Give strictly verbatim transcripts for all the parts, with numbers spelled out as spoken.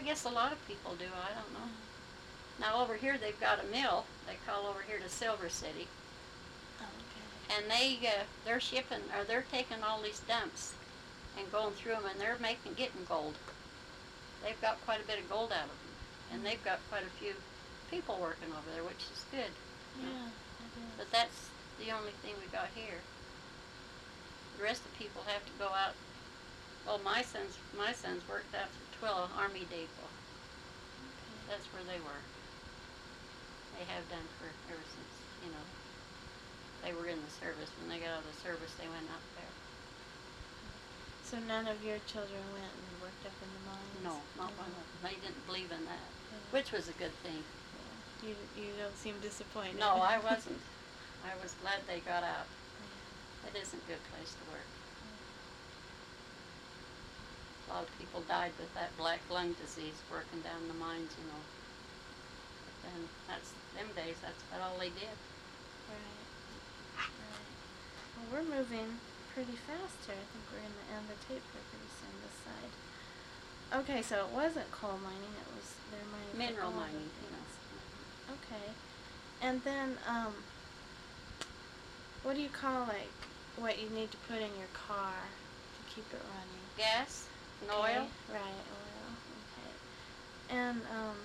guess a lot of people do. I don't know. Now over here they've got a mill. They call over here to Silver City. Okay. And they uh, they're shipping or they're taking all these dumps and going through them, and they're making getting gold. They've got quite a bit of gold out of them, and they've got quite a few people working over there, which is good. Yeah, it is. But that's the only thing we got here. The rest of the people have to go out. Well, my sons, my sons worked out at Twilla Army Depot. Okay. That's where they were. They have done for ever since, you know, they were in the service. When they got out of the service, they went out there. So none of your children went and worked up in the mines? No, not no. one of them. They didn't believe in that, Yeah. which was a good thing. Yeah. You you don't seem disappointed. No, I wasn't. I was glad they got out. Yeah. It isn't a good place to work. A lot of people died with that black lung disease working down the mines, you know. But then that's them days. That's about all they did. Right. Right. Well, we're moving pretty fast here. I think we're going to end the tape here pretty soon. This side. Okay, so it wasn't coal mining. It was they're mining Mineral for all mining, the you know. things. Okay. And then, um, what do you call like what you need to put in your car to keep it running? Gas and Okay. oil. Right, oil. Okay. And um,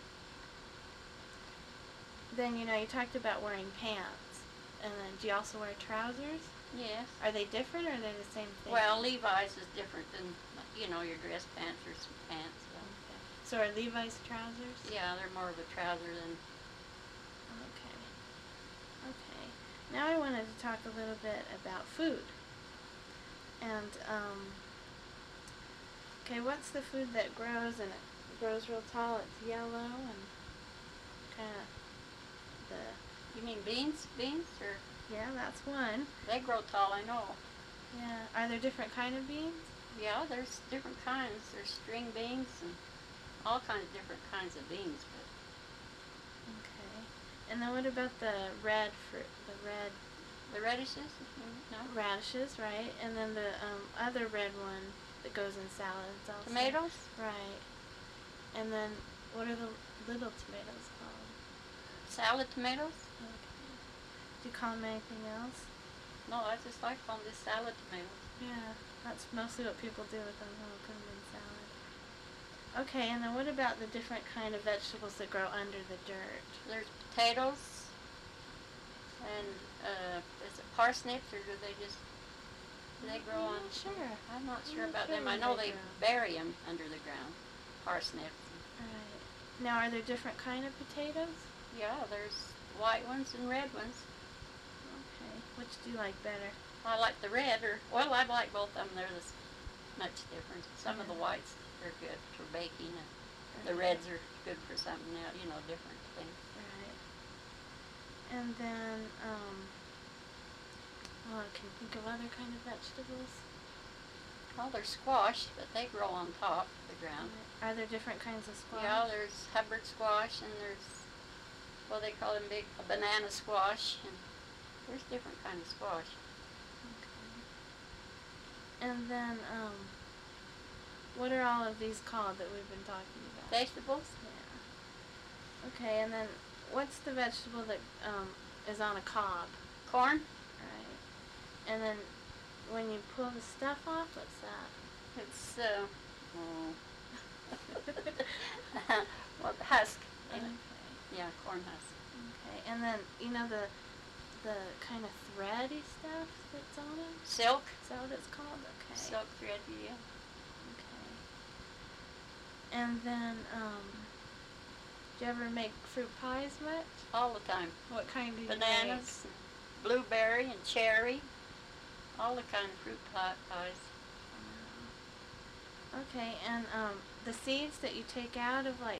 then you know you talked about wearing pants, and then do you also wear trousers? Yes. Are they different or are they the same thing? Well, Levi's is different than, you know, your dress pants or some pants. So. Okay. So are Levi's trousers? Yeah, they're more of a trouser than. Okay. Okay. Now I wanted to talk a little bit about food. And um, okay, what's the food that grows and it grows real tall? It's yellow and kind of the You mean beans? Beans or? yeah, that's one. They grow tall, I know. Yeah. Are there different kind of beans? Yeah, there's different kinds. There's string beans and all kinds of different kinds of beans. But Okay. And then what about the red fruit? The red the radishes? No. radishes, right? And then the um, other red one that goes in salads also. Tomatoes? Right. And then what are the little tomatoes called? Salad tomatoes? Okay. Do you call them anything else? No, I just like calling this salad tomatoes. Yeah, that's mostly what people do with them. They'll put them in salad. Okay, and then what about the different kind of vegetables that grow under the dirt? There's potatoes and uh, is it parsnips or do they just do they grow I'm on? not sure. I'm not I'm sure not about sure them. I where know they they grow. bury them under the ground. Parsnips. Right. Now, are there different kind of potatoes? Yeah, there's white ones and red ones. Okay. Which do you like better? I like the red, or well, I like both of them. They're this much different. Some of the Yeah. whites are good for baking, and the Right. reds are good for something else. You know, different things. Right. And then, um, oh, I can think of other kind of vegetables. Well, there's squash, but they grow on top of the ground. Are there different kinds of squash? Yeah, there's Hubbard squash, and there's well, they call them big a banana squash, and there's different kinds of squash. Okay. And then, um, what are all of these called that we've been talking about? Vegetables. Yeah. Okay, and then what's the vegetable that um, is on a cob? Corn. Right. And then when you pull the stuff off, what's that? It's uh, oh. well, the husk. Okay. Yeah, corn husk. Okay. And then you know the the kind of thready stuff that's on it? Silk. Is that what it's called? Okay. Silk thread. Yeah. Okay. And then, um, do you ever make fruit pies much? All the time. What kind do you Bananas, and blueberry, and cherry. All the kind of fruit pie pies. make? Okay, and um, the seeds that you take out of like